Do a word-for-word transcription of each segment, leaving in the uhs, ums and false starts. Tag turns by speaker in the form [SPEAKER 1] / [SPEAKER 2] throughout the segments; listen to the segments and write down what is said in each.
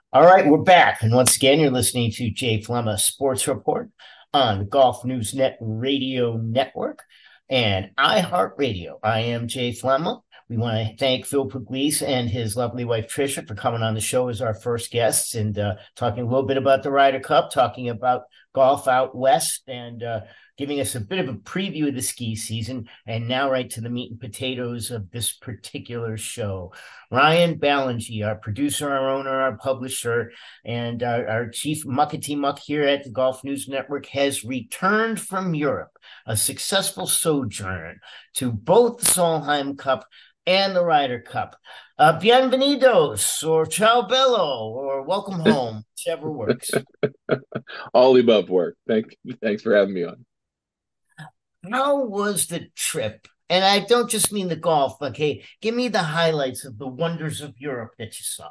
[SPEAKER 1] All right, we're back. And once again, you're listening to Jay Flemma Sports Report on the Golf News Net Radio Network and iHeartRadio. I am Jay Flemma. We want to thank Phil Pugliese and his lovely wife Tricia for coming on the show as our first guests and uh, talking a little bit about the Ryder Cup, talking about golf out west, and uh, giving us a bit of a preview of the ski season. And now, right to the meat and potatoes of this particular show. Ryan Ballingy, our producer, our owner, our publisher, and our, our chief muckety muck here at the Golf News Network, has returned from Europe, a successful sojourn to both the Solheim Cup and the Ryder Cup. Uh, bienvenidos, or ciao bello, or welcome home, whichever works.
[SPEAKER 2] All the above work. Thank, thanks for having me on.
[SPEAKER 1] How was the trip? And I don't just mean the golf, okay? Give me the highlights of the wonders of Europe that you saw.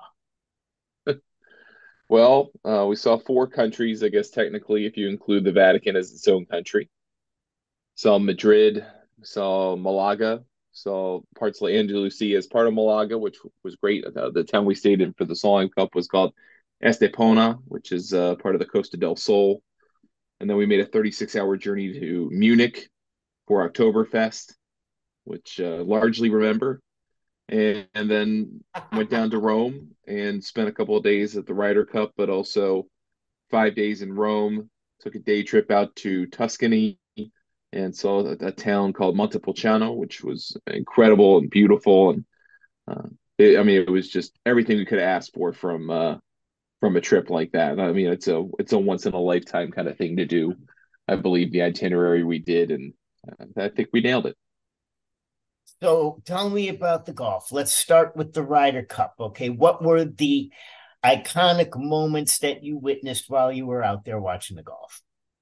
[SPEAKER 2] Well, uh, we saw four countries, I guess technically, if you include the Vatican as its own country. Saw Madrid, saw Malaga, saw parts of Andalusia as part of Malaga, which was great. Uh, the town we stayed in for the Solheim Cup was called Estepona, which is uh, part of the Costa del Sol. And then we made a thirty-six hour journey to Munich for Oktoberfest, which uh, largely remember. and, and then went down to Rome and spent a couple of days at the Ryder Cup, but also five days in Rome. Took a day trip out to Tuscany and saw a, a town called Montepulciano, which was incredible and beautiful. And uh, it, I mean, it was just everything we could ask for from uh, from a trip like that. I mean, it's a it's a once in a lifetime kind of thing to do. I believe the itinerary we did, and uh, I think we nailed it.
[SPEAKER 1] So tell me about the golf. Let's start with the Ryder Cup. Okay. What were the iconic moments that you witnessed while you were out there watching the golf?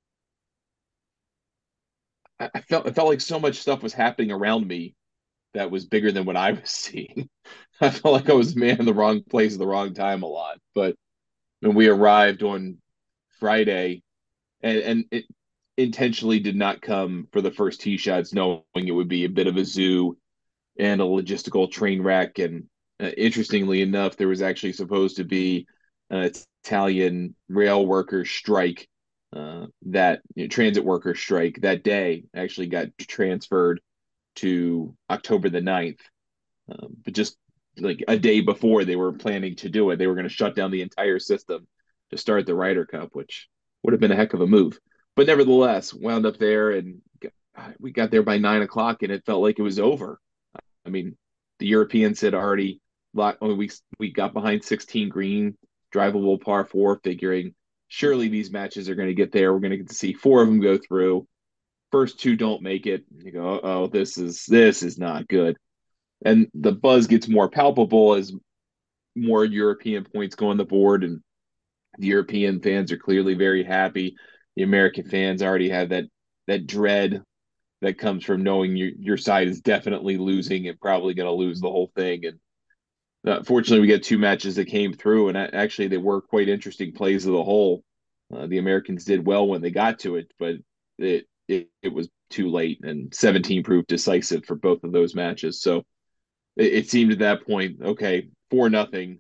[SPEAKER 2] I, I felt I felt like so much stuff was happening around me that was bigger than what I was seeing. I felt like I was man in the wrong place at the wrong time a lot. But when we arrived on Friday, and, and it intentionally did not come for the first tee shots, knowing it would be a bit of a zoo and a logistical train wreck. And uh, interestingly enough, there was actually supposed to be an Italian rail workers strike uh, that you know, transit workers strike that day actually got transferred to October the ninth. Um, but just like a day before they were planning to do it, they were going to shut down the entire system to start the Ryder Cup, which would have been a heck of a move. But nevertheless, wound up there and we got there by nine o'clock and it felt like it was over. I mean, the Europeans had already locked, oh, we, we got behind sixteen green, drivable par four, figuring surely these matches are going to get there. We're going to get to see four of them go through. First two don't make it. You go, oh, this is this is not good. And the buzz gets more palpable as more European points go on the board, and the European fans are clearly very happy. The American fans already have that that dread that comes from knowing your your side is definitely losing and probably going to lose the whole thing. And uh, fortunately, we got two matches that came through, and actually they were quite interesting plays of the whole. Uh, the Americans did well when they got to it, but it, it it was too late, and seventeen proved decisive for both of those matches. So it, it seemed at that point, okay, four nothing,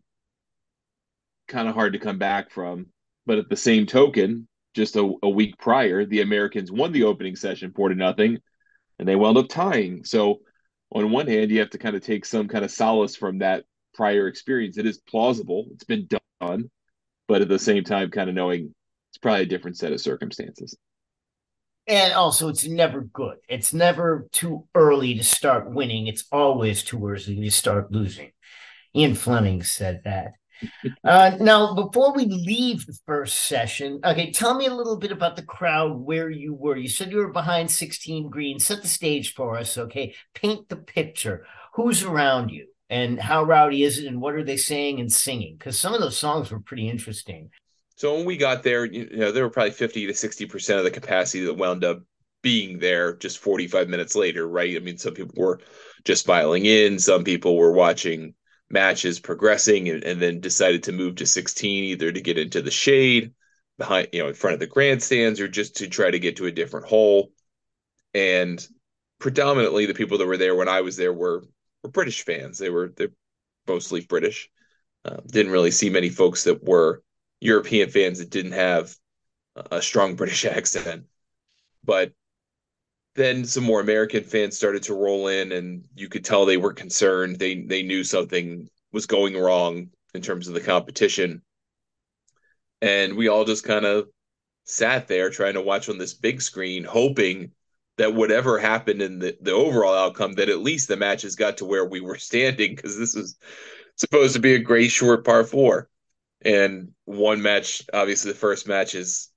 [SPEAKER 2] kind of hard to come back from. But at the same token, just a, a week prior, the Americans won the opening session four to nothing, and they wound up tying. So on one hand, you have to kind of take some kind of solace from that prior experience. It is plausible; it's been done, but at the same time, kind of knowing it's probably a different set of circumstances.
[SPEAKER 1] And also, it's never good. It's never too early to start winning. It's always too early to start losing. Ian Fleming said that. Uh, now, before we leave the first session, okay, tell me a little bit about the crowd where you were. You said you were behind sixteen green. Set the stage for us, okay? Paint the picture. Who's around you and how rowdy is it and what are they saying and singing? Because some of those songs were pretty interesting.
[SPEAKER 2] So when we got there, you know, there were probably fifty to sixty percent of the capacity that wound up being there just forty-five minutes later, right? I mean, some people were just filing in, some people were watching matches progressing and, and then decided to move to sixteen either to get into the shade behind, you know, in front of the grandstands or just to try to get to a different hole. And predominantly the people that were there when I was there were were British fans. They were they're mostly British. Uh, didn't really see many folks that were European fans that didn't have a strong British accent. But then some more American fans started to roll in, and you could tell they were concerned. They they knew something was going wrong in terms of the competition, and we all just kind of sat there trying to watch on this big screen, hoping that whatever happened in the, the overall outcome, that at least the matches got to where we were standing, because this was supposed to be a great short par four. And one match, obviously, the first match is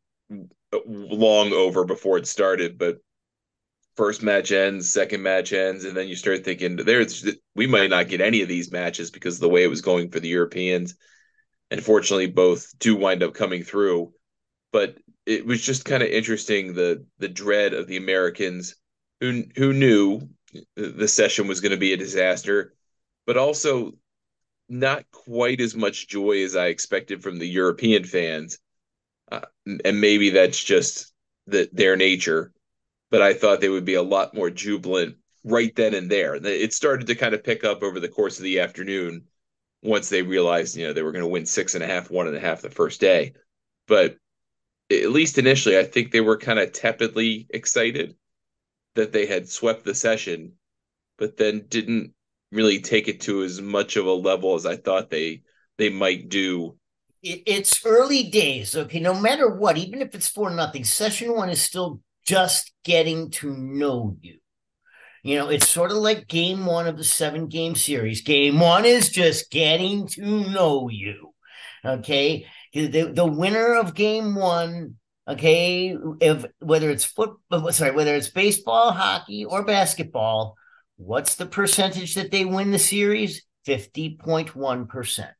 [SPEAKER 2] long over before it started, but first match ends, second match ends, and then you start thinking there's we might not get any of these matches because of the way it was going for the Europeans. And fortunately, both do wind up coming through. But it was just kind of interesting the the dread of the Americans who who knew the session was going to be a disaster, but also not quite as much joy as I expected from the European fans. Uh, and maybe that's just the, their nature, but I thought they would be a lot more jubilant right then and there. It started to kind of pick up over the course of the afternoon once they realized, you know, they were going to win six and a half, one and a half the first day. But at least initially, I think they were kind of tepidly excited that they had swept the session, but then didn't really take it to as much of a level as I thought they they might do.
[SPEAKER 1] It's early days, okay? No matter what, even if it's for nothing, session one is still just getting to know you. You know, it's sort of like game one of the seven game series. Game one is just getting to know you. Okay. The, the winner of game one, okay, if whether it's football, sorry, whether it's baseball, hockey, or basketball, what's the percentage that they win the series? fifty point one percent.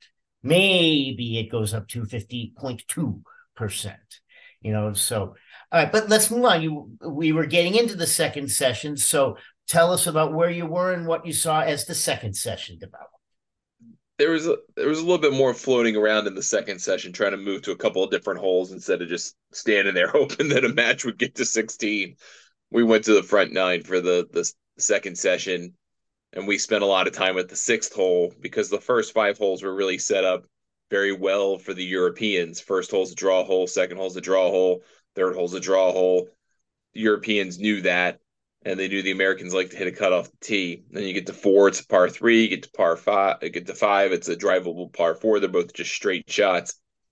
[SPEAKER 1] Maybe it goes up to fifty point two percent. You know, so all right, but let's move on. You we were getting into the second session, so tell us about where you were and what you saw as the second session developed.
[SPEAKER 2] There was a, there was a little bit more floating around in the second session, trying to move to a couple of different holes instead of just standing there hoping that a match would get to sixteen. We went to the front nine for the the second session, and we spent a lot of time at the sixth hole because the first five holes were really set up very well for the Europeans. First hole's a draw hole, second hole's a draw hole, third hole's a draw hole. The Europeans knew that, and they knew the Americans like to hit a cut off the tee. Then you get to four, it's a par three. You get to par five, you get to five, it's a drivable par four. They're both just straight shots.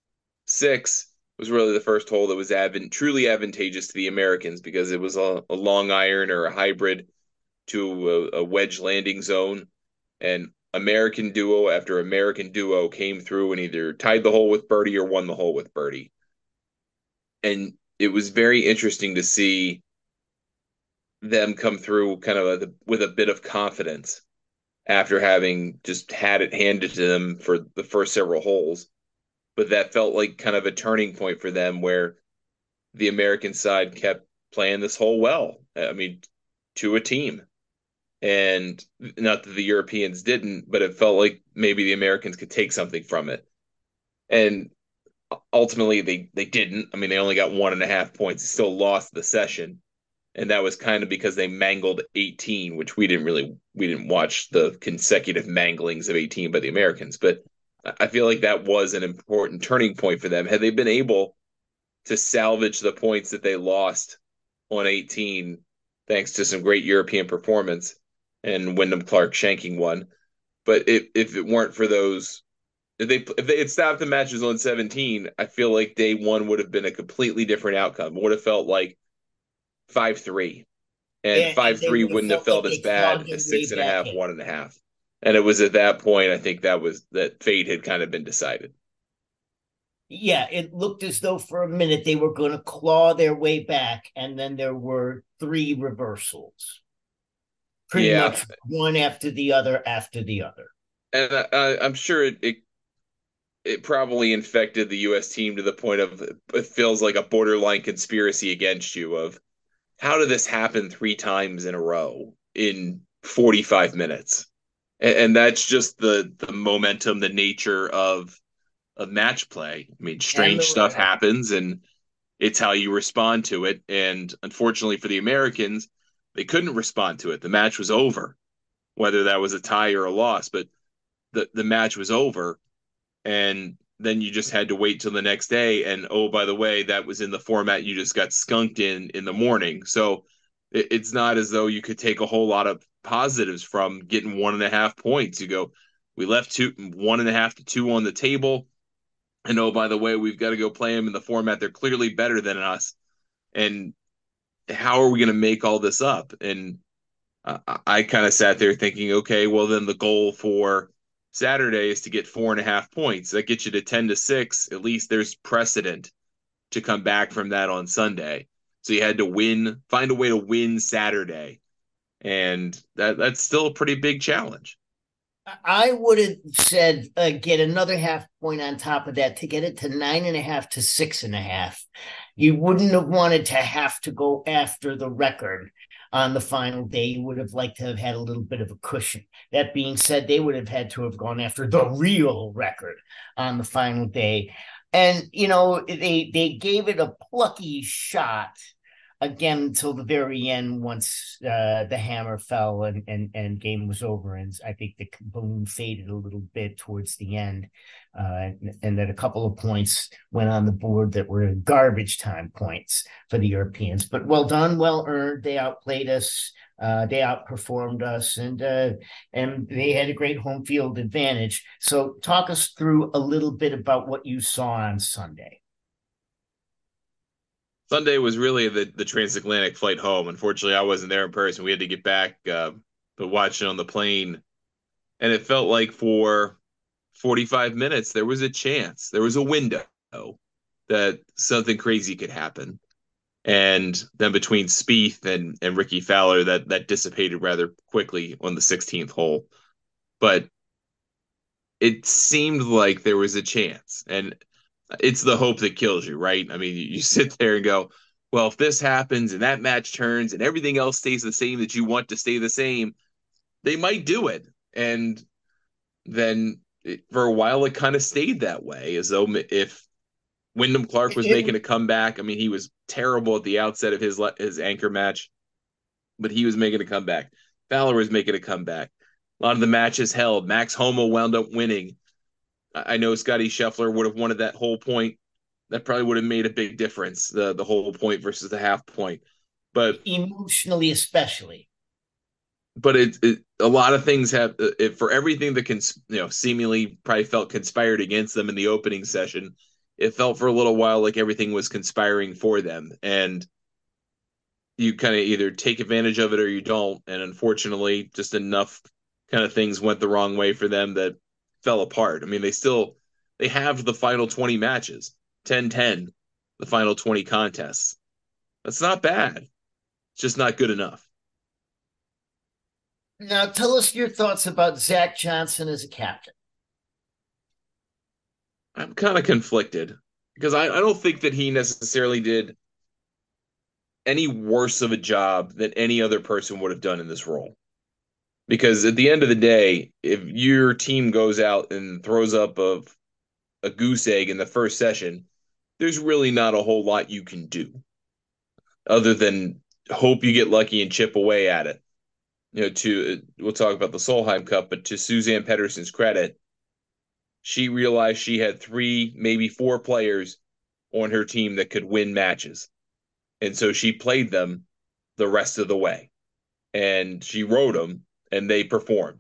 [SPEAKER 2] Six was really the first hole that was advent, truly advantageous to the Americans because it was a, a long iron or a hybrid to a, a wedge landing zone. And American duo after American duo came through and either tied the hole with birdie or won the hole with birdie. And it was very interesting to see them come through kind of a, with a bit of confidence after having just had it handed to them for the first several holes. But that felt like kind of a turning point for them where the American side kept playing this hole well. I mean, to a team. And not that the Europeans didn't, but it felt like maybe the Americans could take something from it. And ultimately they they didn't. I mean, they only got one and a half points. They still lost the session. And that was kind of because they mangled eighteen, which we didn't really we didn't watch the consecutive manglings of eighteen by the Americans. But I feel like that was an important turning point for them. Had they been able to salvage the points that they lost on eighteen, thanks to some great European performance and Wyndham Clark shanking one. But if, if it weren't for those, if they if they had stopped the matches on seventeen, I feel like day one would have been a completely different outcome. It would have felt like five three. And
[SPEAKER 1] And, and
[SPEAKER 2] five
[SPEAKER 1] they
[SPEAKER 2] three
[SPEAKER 1] would have
[SPEAKER 2] wouldn't have
[SPEAKER 1] felt like
[SPEAKER 2] felt as
[SPEAKER 1] they clawed
[SPEAKER 2] bad
[SPEAKER 1] their
[SPEAKER 2] as
[SPEAKER 1] way
[SPEAKER 2] six and a
[SPEAKER 1] back
[SPEAKER 2] half,
[SPEAKER 1] in.
[SPEAKER 2] one and a half. And it was at that point, I think that was that fate had kind of been decided.
[SPEAKER 1] Yeah, it looked as though for a minute they were going to claw their way back, and then there were three reversals, pretty
[SPEAKER 2] Yeah.
[SPEAKER 1] much one after the other after the other.
[SPEAKER 2] And I, I, I'm sure it, it it probably infected the U S team to the point of it feels like a borderline conspiracy against you of how did this happen three times in a row in forty-five minutes? And, and that's just the the momentum, the nature of of match play. I mean,
[SPEAKER 1] And
[SPEAKER 2] strange stuff
[SPEAKER 1] the
[SPEAKER 2] happens and it's how you respond to it. And unfortunately for the Americans, they couldn't respond to it. The match was over, whether that was a tie or a loss, but the, the match was over. and then you just had to wait till the next day. And oh, by the way, that was in the format you just got skunked in in the morning. So it, it's not as though you could take a whole lot of positives from getting one and a half points. You go, we left two, one and a half to two on the table. And oh, by the way, we've got to go play them in the format. They're clearly better than us. And how are we going to make all this up? And uh, I kind of sat there thinking, okay, well, then the goal for Saturday is to get four and a half points. That gets you to ten to six. At least there's precedent to come back from that on Sunday. So you had to win, find a way to win Saturday. And that that's still a pretty big challenge.
[SPEAKER 1] I would have said uh, get another half point on top of that to get it to nine and a half to six and a half. You wouldn't have wanted to have to go after the record on the final day. You would have liked to have had a little bit of a cushion. That being said, they would have had to have gone after the real record on the final day. And, you know, they they gave it a plucky shot again until the very end once uh, the hammer fell and, and and game was over, and I think the balloon faded a little bit towards the end, uh, and, and that a couple of points went on the board that were garbage time points for the Europeans. But well done, well earned. They outplayed us, uh, they outperformed us, and uh, and they had a great home field advantage. So talk us through a little bit about what you saw on Sunday.
[SPEAKER 2] Sunday was really the, the transatlantic flight home. Unfortunately, I wasn't there in person. We had to get back, uh, but watching on the plane. And it felt like for forty-five minutes, there was a chance, there was a window that something crazy could happen. And then between Spieth and, and Ricky Fowler, that, that dissipated rather quickly on the sixteenth hole. But it seemed like there was a chance. And it's the hope that kills you, right? I mean, you sit there and go, well, if this happens and that match turns and everything else stays the same that you want to stay the same, they might do it. And then it, for a while, it kind of stayed that way, as though if Wyndham Clark was
[SPEAKER 1] It,
[SPEAKER 2] making a comeback, I mean, he was terrible at the outset of his his anchor match, but he was making a comeback. Fowler was making a comeback. A lot of the matches held. Max Homa wound up winning. I know Scotty Scheffler would have wanted that whole point. That probably would have made a big difference, the the whole point versus the half point. But
[SPEAKER 1] emotionally, especially.
[SPEAKER 2] but it, it a lot of things have it, for everything that can you know seemingly probably felt conspired against them in the opening session. It felt for a little while like everything was conspiring for them, and you kind of either take advantage of it or you don't. And unfortunately, just enough kind of things went the wrong way for them that fell apart. I mean, they still they have the final twenty matches, ten ten, the final twenty contests. That's not bad. It's just not good enough.
[SPEAKER 1] Now, tell us your thoughts about Zach Johnson as a captain.
[SPEAKER 2] I'm kind of conflicted because I, I don't think that he necessarily did any worse of a job than any other person would have done in this role. Because at the end of the day, if your team goes out and throws up a, a goose egg in the first session, there's really not a whole lot you can do other than hope you get lucky and chip away at it. You know, to we'll talk about the Solheim Cup, but to Suzann Pettersen's credit, she realized she had three, maybe four players on her team that could win matches. And so she played them the rest of the way. And she rode them and they performed.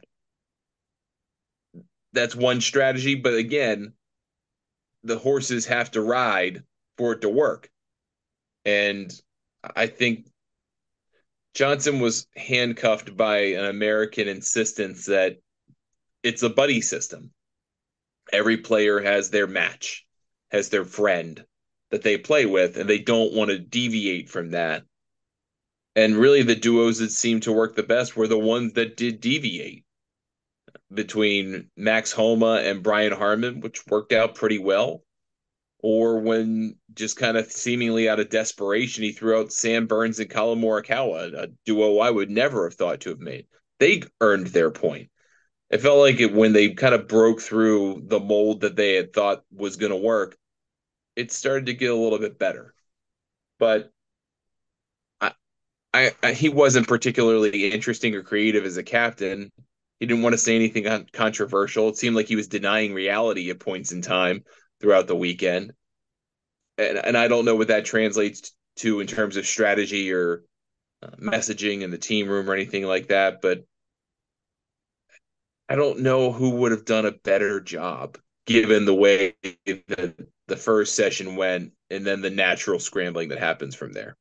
[SPEAKER 2] That's one strategy, but again, the horses have to ride for it to work. And I think Johnson was handcuffed by an American insistence that it's a buddy system. Every player has their match, has their friend that they play with, and they don't want to deviate from that. And really, the duos that seemed to work the best were the ones that did deviate between Max Homa and Brian Harman, which worked out pretty well. Or when just kind of seemingly out of desperation, he threw out Sam Burns and Colin Morikawa, a duo I would never have thought to have made. They earned their point. It felt like it when they kind of broke through the mold that they had thought was going to work, it started to get a little bit better. But I, I, I, he wasn't particularly interesting or creative as a captain. He didn't want to say anything controversial. It seemed like he was denying reality at points in time throughout the weekend. And, and I don't know what that translates to in terms of strategy or uh, messaging in the team room or anything like that. But I don't know who would have done a better job given the way the, the first session went and then the natural scrambling that happens from there.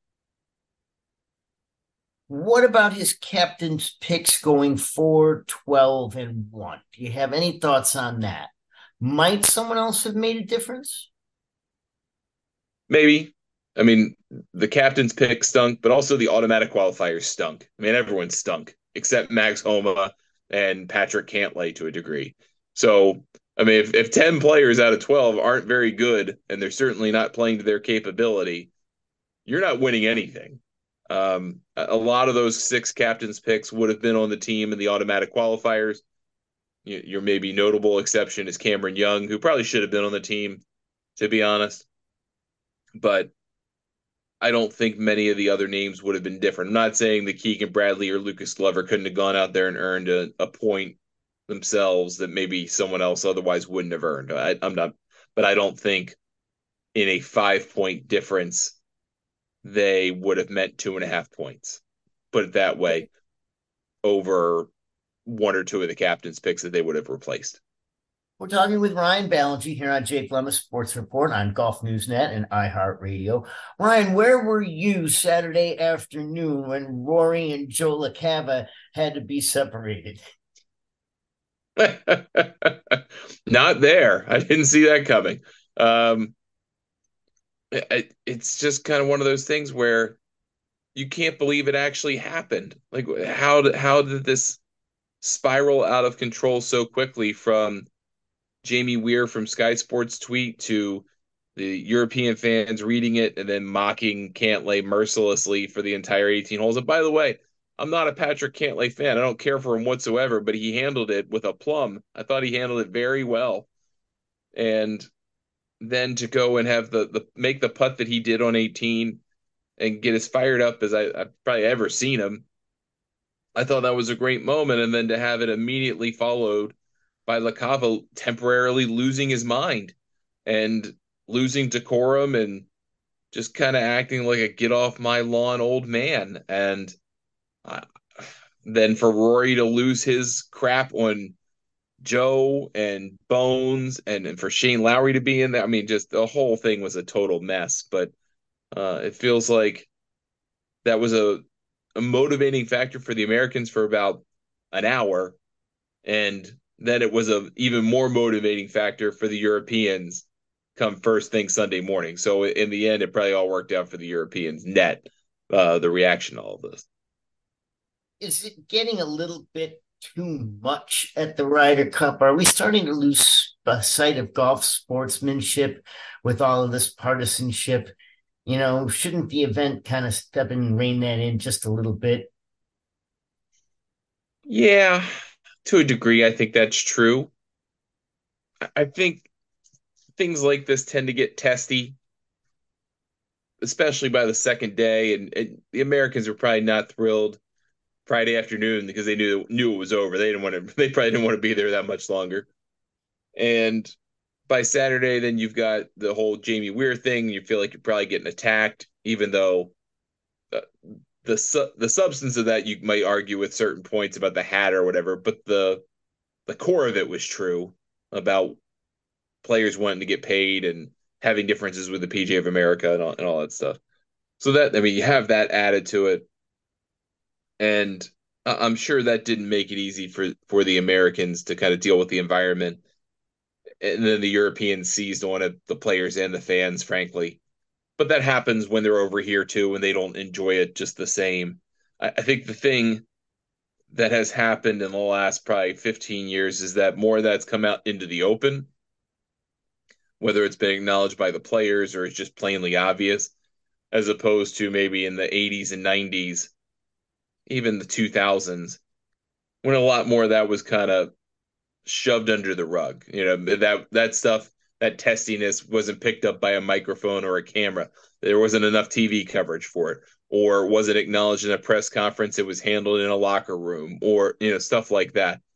[SPEAKER 1] What about his captain's picks going four, twelve, and one? Do you have any thoughts on that? Might someone else have made a difference?
[SPEAKER 2] Maybe. I mean, the captain's pick stunk, but also the automatic qualifiers stunk. I mean, everyone stunk except Max Homa and Patrick Cantlay to a degree. So, I mean, if, if ten players out of twelve aren't very good and they're certainly not playing to their capability, you're not winning anything. Um, a lot of those six captains' picks would have been on the team in the automatic qualifiers. Your maybe notable exception is Cameron Young, who probably should have been on the team, to be honest. But I don't think many of the other names would have been different. I'm not saying that Keegan Bradley or Lucas Glover couldn't have gone out there and earned a, a point themselves that maybe someone else otherwise wouldn't have earned. I, I'm not, but I don't think in a five point difference they would have meant two and a half points. Put it that way, over one or two of the captain's picks that they would have replaced.
[SPEAKER 1] We're talking with Ryan Ballengee here on Jake Lemma Sports Report on Golf News Net and iHeartRadio. Ryan, where were you Saturday afternoon when Rory and Joe LaCava had to be separated?
[SPEAKER 2] Not there. I didn't see that coming. Um, it, it's just kind of one of those things where you can't believe it actually happened. Like how did how did this spiral out of control so quickly from Jamie Weir from Sky Sports tweet to the European fans reading it and then mocking Cantlay mercilessly for the entire eighteen holes. And by the way, I'm not a Patrick Cantlay fan. I don't care for him whatsoever, but he handled it with aplomb. I thought he handled it very well. And then to go and have the, the make the putt that he did on eighteen and get as fired up as I, I've probably ever seen him. I thought that was a great moment. And then to have it immediately followed by LaCava temporarily losing his mind and losing decorum and just kind of acting like a get off my lawn old man. And uh, then for Rory to lose his crap on Joe and Bones and, and for Shane Lowry to be in there. I mean, just the whole thing was a total mess. But uh, it feels like that was a, a motivating factor for the Americans for about an hour. And then it was a even more motivating factor for the Europeans come first thing Sunday morning. So in the end, it probably all worked out for the Europeans net, uh, the reaction to all of this.
[SPEAKER 1] Is it getting a little bit too much at the Ryder Cup? Are we starting to lose sight of golf sportsmanship with all of this partisanship? You know, shouldn't the event kind of step in and rein that in just a little bit?
[SPEAKER 2] Yeah, to a degree, I think that's true. I think things like this tend to get testy, especially by the second day. And, and the Americans were probably not thrilled Friday afternoon because they knew knew it was over. They didn't want to. They probably didn't want to be there that much longer. And by Saturday, then you've got the whole Jamie Weir thing. You feel like you're probably getting attacked, even though uh, the su- the substance of that you might argue with certain points about the hat or whatever. But the the core of it was true about players wanting to get paid and having differences with the P G A of America and all, and all that stuff. So that I mean, you have that added to it, and I'm sure that didn't make it easy for for the Americans to kind of deal with the environment. And then the Europeans seized on it, the players and the fans, frankly. But that happens when they're over here too, when they don't enjoy it just the same. I, I think the thing that has happened in the last probably fifteen years is that more of that's come out into the open, whether it's been acknowledged by the players or it's just plainly obvious, as opposed to maybe in the eighties and nineties, even the two thousands, when a lot more of that was kind of shoved under the rug. You know, that that stuff, that testiness wasn't picked up by a microphone or a camera. There wasn't enough T V coverage for it, or wasn't acknowledged in a press conference. It was handled in a locker room, or you know, stuff like that.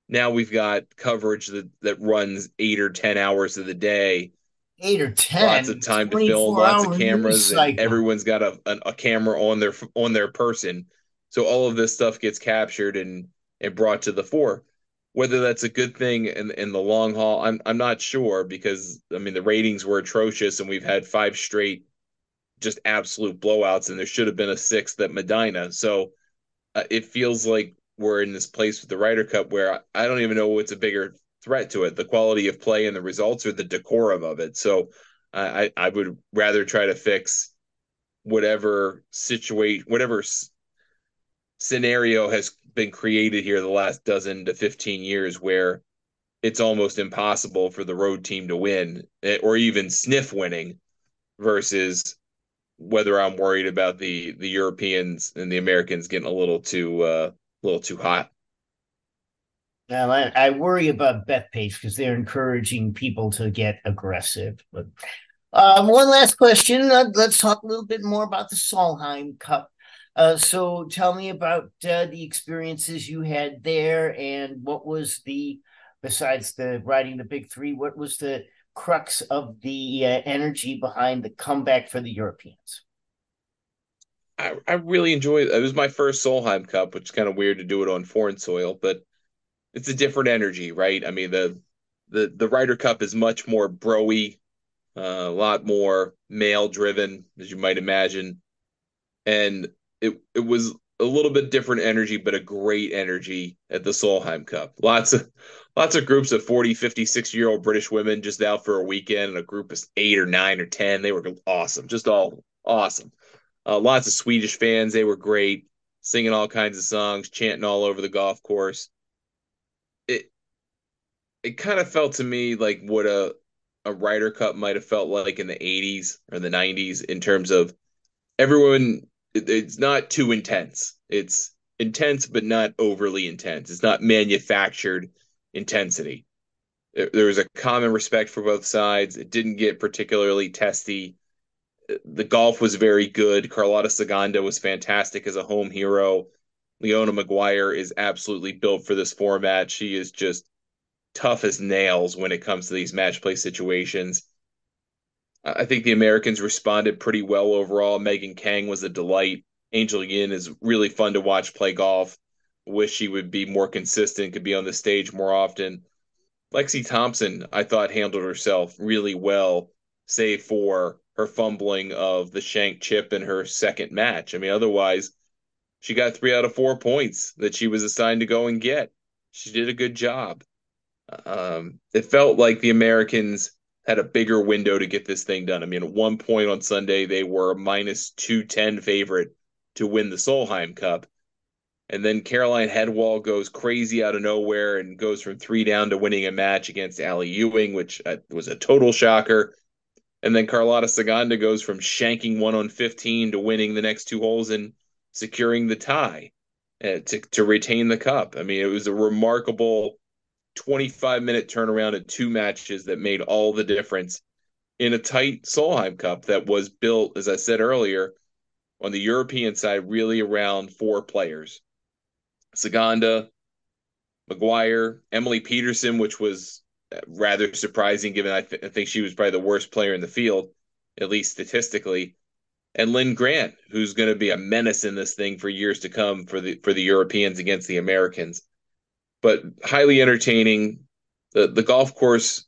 [SPEAKER 2] Now we've got coverage that that runs eight or ten hours of the day,
[SPEAKER 1] Eight or
[SPEAKER 2] lots of
[SPEAKER 1] ten,
[SPEAKER 2] time to film,
[SPEAKER 1] twenty-four
[SPEAKER 2] lots of
[SPEAKER 1] hour news
[SPEAKER 2] cameras, and
[SPEAKER 1] cycle.
[SPEAKER 2] everyone's got a a, a camera on their on their person. So all of this stuff gets captured and and brought to the fore. Whether that's a good thing in in the long haul, I'm I'm not sure because I mean the ratings were atrocious and we've had five straight just absolute blowouts and there should have been a sixth at Medina. So uh, it feels like we're in this place with the Ryder Cup where I don't even know what's a bigger threat to it, the quality of play and the results or the decorum of it. So I, I would rather try to fix whatever situate whatever s- scenario has been created here the last dozen to fifteen years where it's almost impossible for the road team to win eh, or even sniff winning versus whether I'm worried about the the Europeans and the Americans getting a little too uh, a little too hot.
[SPEAKER 1] Now, I, I worry about Bethpage because they're encouraging people to get aggressive. But um, one last question. Uh, let's talk a little bit more about the Solheim Cup. Uh, so tell me about uh, the experiences you had there and what was the, besides the riding the big three, what was the crux of the uh, energy behind the comeback for the Europeans?
[SPEAKER 2] I, I really enjoyed it. It was my first Solheim Cup, which is kind of weird to do it on foreign soil, but it's a different energy, right? I mean, the the the Ryder Cup is much more broy, uh, a lot more male driven, as you might imagine, and it it was a little bit different energy, but a great energy at the Solheim Cup. Lots of lots of groups of forty, fifty, sixty year old British women just out for a weekend, and a group of eight or nine or ten. They were awesome, just all awesome. Uh, lots of Swedish fans. They were great, singing all kinds of songs, chanting all over the golf course. It it kind of felt to me like what a a Ryder Cup might have felt like in the eighties or the nineties in terms of everyone. It, it's not too intense. It's intense, but not overly intense. It's not manufactured intensity. There, there was a common respect for both sides. It didn't get particularly testy. The golf was very good. Carlotta Saganda was fantastic as a home hero. Leona Maguire is absolutely built for this format. She is just tough as nails when it comes to these match play situations. I think the Americans responded pretty well overall. Megan Kang was a delight. Angel Yin is really fun to watch play golf. Wish she would be more consistent, could be on the stage more often. Lexi Thompson, I thought, handled herself really well, save for her fumbling of the shank chip in her second match. I mean, otherwise, she got three out of four points that she was assigned to go and get. She did a good job. Um, it felt like the Americans had a bigger window to get this thing done. I mean, at one point on Sunday, they were a minus two ten favorite to win the Solheim Cup. And then Caroline Headwall goes crazy out of nowhere and goes from three down to winning a match against Allie Ewing, which uh, was a total shocker. And then Carlotta Saganda goes from shanking one on fifteen to winning the next two holes and securing the tie uh, to, to retain the cup. I mean, it was a remarkable twenty-five minute turnaround in two matches that made all the difference in a tight Solheim Cup that was built, as I said earlier, on the European side, really around four players. Saganda, Maguire, Emily Peterson, which was rather surprising given I, th- I think she was probably the worst player in the field, at least statistically, and Lynn Grant, who's going to be a menace in this thing for years to come for the for the Europeans against the Americans. But highly entertaining. The the golf course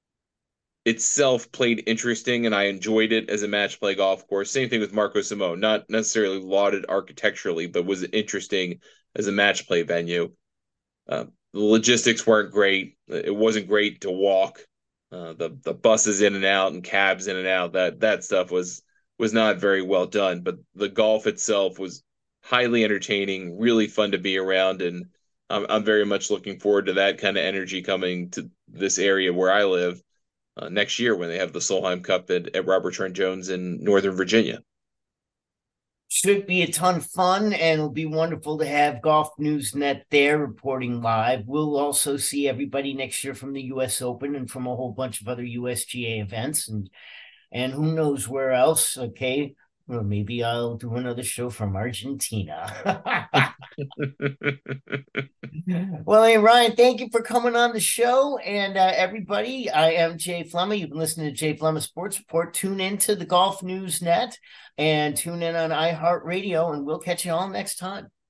[SPEAKER 2] itself played interesting, and I enjoyed it as a match play golf course. Same thing with Marco Simone, not necessarily lauded architecturally, but was interesting as a match play venue. Uh, the logistics weren't great. It wasn't great to walk. Uh, the the buses in and out and cabs in and out. That that stuff was was not very well done. But the golf itself was highly entertaining, really fun to be around, and I'm I'm very much looking forward to that kind of energy coming to this area where I live uh, next year when they have the Solheim Cup at, at Robert Trent Jones in Northern Virginia.
[SPEAKER 1] Should be a ton of fun, and it'll be wonderful to have Golf News Net there reporting live. We'll also see everybody next year from the U S Open and from a whole bunch of other U S G A events, and and who knows where else. Okay, well, maybe I'll do another show from Argentina. Well, hey, Ryan, thank you for coming on the show. And uh, everybody, I am Jay Flemma. You've been listening to Jay Flemma Sports Report. Tune into the Golf News Net and tune in on iHeartRadio, and we'll catch you all next time.